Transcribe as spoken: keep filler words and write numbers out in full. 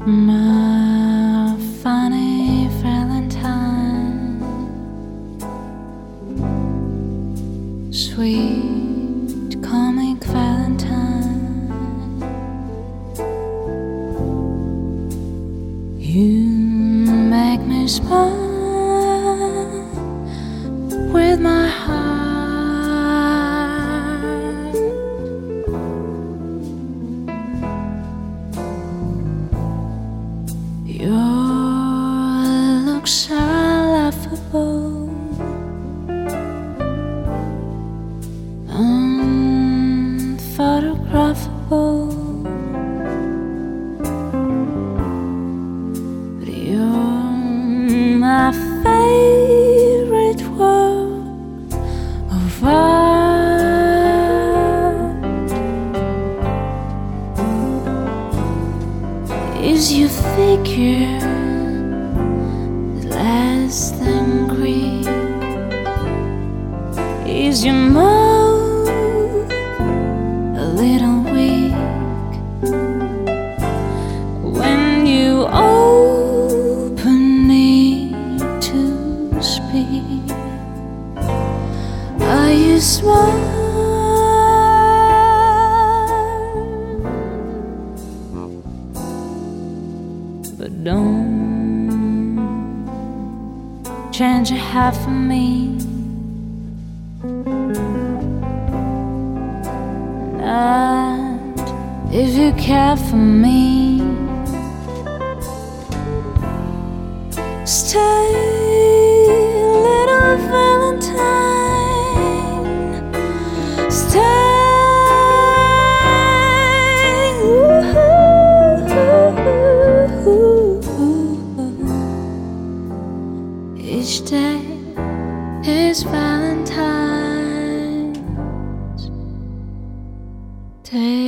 My funny Valentine, sweet comic Valentine, you make me smile with my heart. Your looks are laughable, unphotographable, but you're my favorite work of art. Is your figure less than Greek? Is your mouth a little weak when you open it to speak? Are you smart? But don't change a half for me. Not if you care for me. Stay, little Valentine. Stay. Each day is Valentine's Day.